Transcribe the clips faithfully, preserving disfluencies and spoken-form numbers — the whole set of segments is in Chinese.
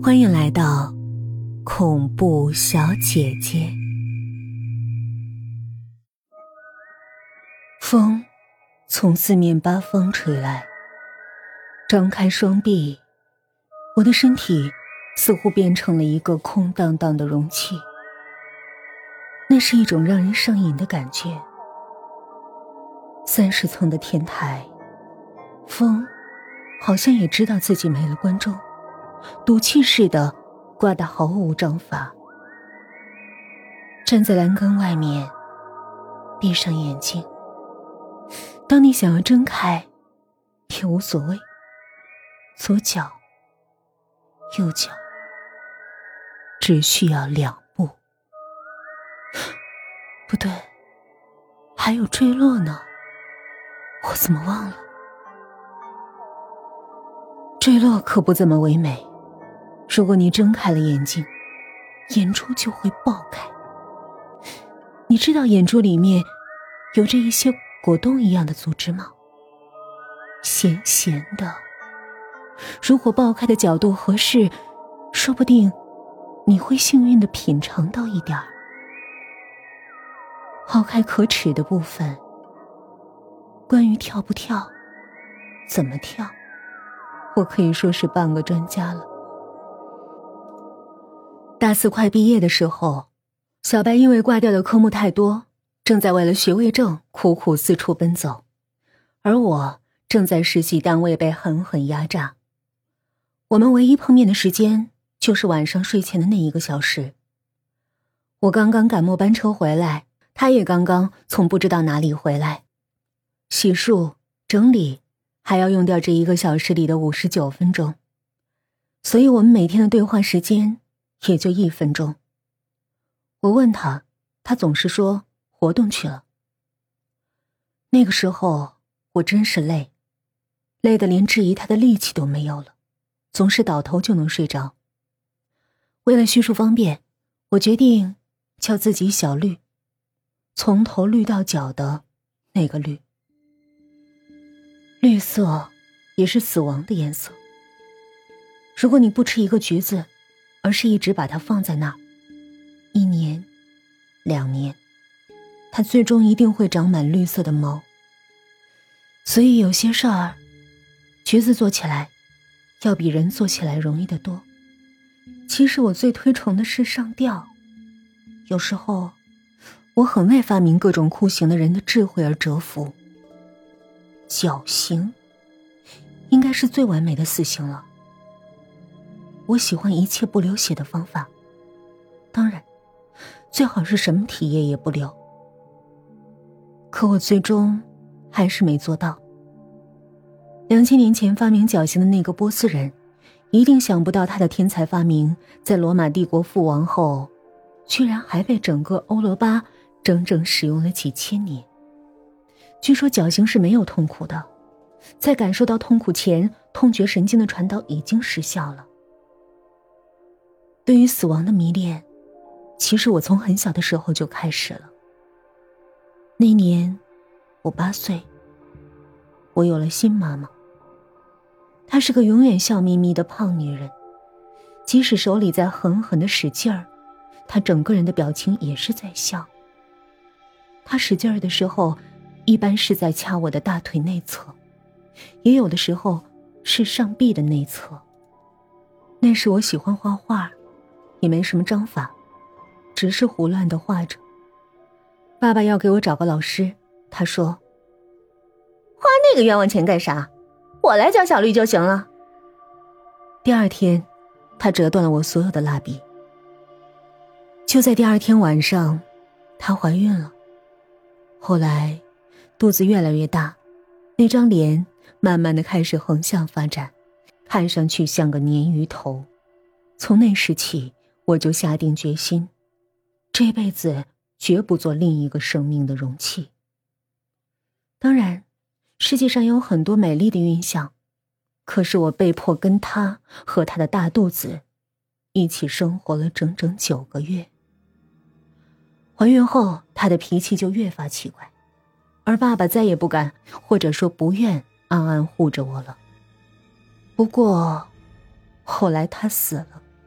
欢迎来到恐怖小姐姐。风从四面八方吹来，张开双臂，我的身体似乎变成了一个空荡荡的容器。那是一种让人上瘾的感觉。三十层的天台，风好像也知道自己没了观众，赌气似的刮得毫无章法。站在栏杆外面，闭上眼睛，当你想要睁开也无所谓，左脚右脚只需要两步。不对，还有坠落呢，我怎么忘了？坠落可不怎么唯美，如果你睁开了眼睛，眼珠就会爆开。你知道眼珠里面有着一些果冻一样的组织吗？咸咸的，如果爆开的角度合适，说不定你会幸运地品尝到一点儿。抛开可耻的部分，关于跳不跳，怎么跳，我可以说是半个专家了。大四快毕业的时候，小白因为挂掉的科目太多，正在为了学位证苦苦四处奔走，而我正在实习单位被狠狠压榨。我们唯一碰面的时间就是晚上睡前的那一个小时。我刚刚赶末班车回来，他也刚刚从不知道哪里回来。洗漱、整理，还要用掉这一个小时里的五十九分钟，所以我们每天的对话时间也就一分钟。我问他，他总是说活动去了。那个时候我真是累，累得连质疑他的力气都没有了，总是倒头就能睡着。为了叙述方便，我决定叫自己小绿，从头绿到脚的那个绿。绿色也是死亡的颜色。如果你不吃一个橘子，而是一直把它放在那儿，一年两年，它最终一定会长满绿色的毛。所以有些事儿，橘子做起来要比人做起来容易得多。其实我最推崇的是上吊。有时候我很为发明各种酷刑的人的智慧而折服。绞刑应该是最完美的死刑了。我喜欢一切不流血的方法，当然最好是什么体液也不流。可我最终还是没做到。两千年前发明绞刑的那个波斯人，一定想不到他的天才发明在罗马帝国覆亡后，居然还被整个欧罗巴整整使用了几千年。据说绞刑是没有痛苦的，在感受到痛苦前，痛觉神经的传导已经失效了。对于死亡的迷恋，其实我从很小的时候就开始了。那年我八岁，我有了新妈妈。她是个永远笑眯眯的胖女人，即使手里在狠狠地使劲儿，她整个人的表情也是在笑。她使劲儿的时候，一般是在掐我的大腿内侧，也有的时候是上臂的内侧。那时我喜欢画画，也没什么章法，只是胡乱地画着。爸爸要给我找个老师，他说，花那个冤枉钱干啥？我来教小绿就行了。第二天，他折断了我所有的蜡笔。就在第二天晚上，她怀孕了。后来肚子越来越大，那张脸慢慢的开始横向发展，看上去像个鲶鱼头。从那时起，我就下定决心，这辈子绝不做另一个生命的容器。当然，世界上有很多美丽的孕象，可是我被迫跟她和她的大肚子一起生活了整整九个月。怀孕后，她的脾气就越发奇怪，而爸爸再也不敢，或者说不愿暗暗护着我了。不过后来他死了，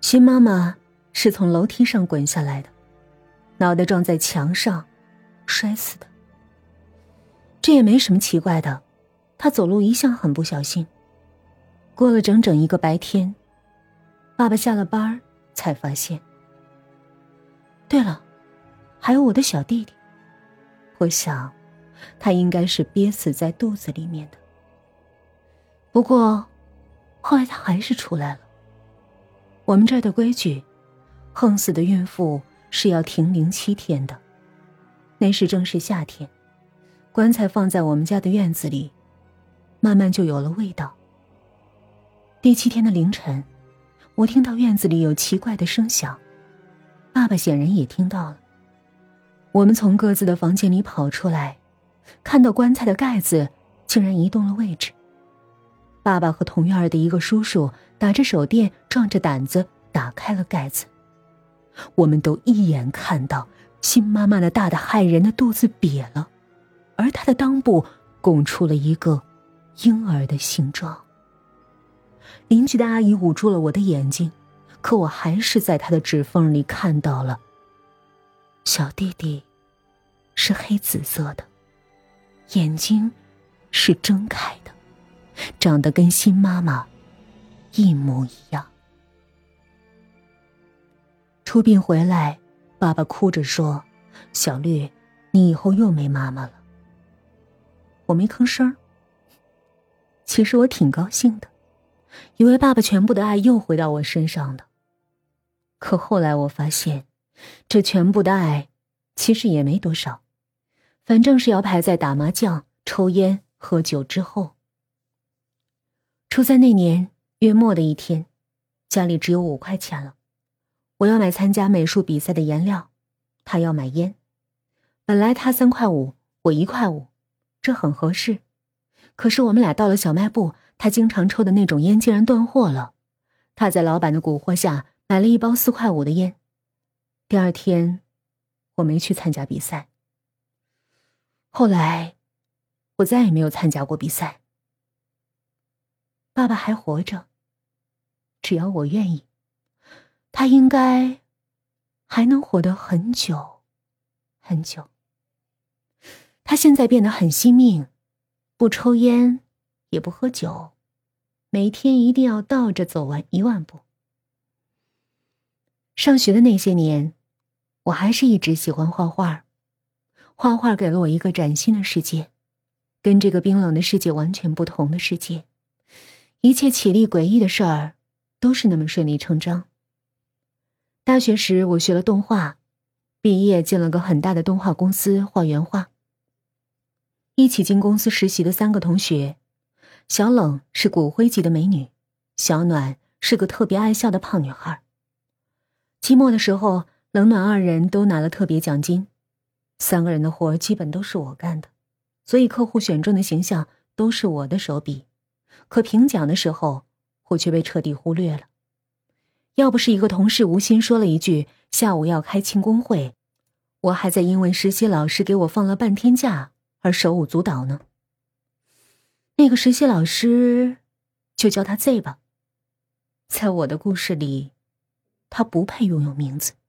新妈妈是从楼梯上滚下来的，脑袋撞在墙上摔死的。这也没什么奇怪的，她走路一向很不小心。过了整整一个白天，爸爸下了班才发现。对了，还有我的小弟弟，我想他应该是憋死在肚子里面的。不过后来他还是出来了。我们这儿的规矩，横死的孕妇是要停灵七天的。那时正是夏天，棺材放在我们家的院子里，慢慢就有了味道。第七天的凌晨，我听到院子里有奇怪的声响，爸爸显然也听到了。我们从各自的房间里跑出来，看到棺材的盖子竟然移动了位置。爸爸和同院的一个叔叔打着手电，壮着胆子打开了盖子。我们都一眼看到新妈妈那大的骇人的肚子瘪了，而她的裆部拱出了一个婴儿的形状。邻居的阿姨捂住了我的眼睛，可我还是在她的指缝里看到了，小弟弟是黑紫色的，眼睛是睁开的，长得跟新妈妈一模一样。出殡回来，爸爸哭着说：“小绿，你以后又没妈妈了。”我没吭声。其实我挺高兴的，以为爸爸全部的爱又回到我身上的。可后来我发现，这全部的爱其实也没多少，反正是要排在打麻将、抽烟、喝酒之后。初三那年月末的一天，家里只有五块钱了。我要买参加美术比赛的颜料，他要买烟。本来他三块五，我一块五，这很合适。可是我们俩到了小卖部，他经常抽的那种烟竟然断货了。他在老板的蛊惑下买了一包四块五的烟。第二天，我没去参加比赛。后来，我再也没有参加过比赛。爸爸还活着，只要我愿意，他应该还能活得很久很久。他现在变得很惜命，不抽烟也不喝酒，每天一定要倒着走完一万步。上学的那些年，我还是一直喜欢画画。画画给了我一个崭新的世界，跟这个冰冷的世界完全不同的世界。一切绮丽诡异的事儿都是那么顺理成章。大学时我学了动画，毕业进了个很大的动画公司画原画。一起进公司实习的三个同学，小冷是骨灰级的美女，小暖是个特别爱笑的胖女孩。期末的时候，冷暖二人都拿了特别奖金，三个人的活基本都是我干的，所以客户选中的形象都是我的手笔。可评奖的时候，我却被彻底忽略了。要不是一个同事无心说了一句下午要开庆功会，我还在因为实习老师给我放了半天假而手舞足蹈呢。那个实习老师就叫他 Z 吧，在我的故事里，他不配拥有名字。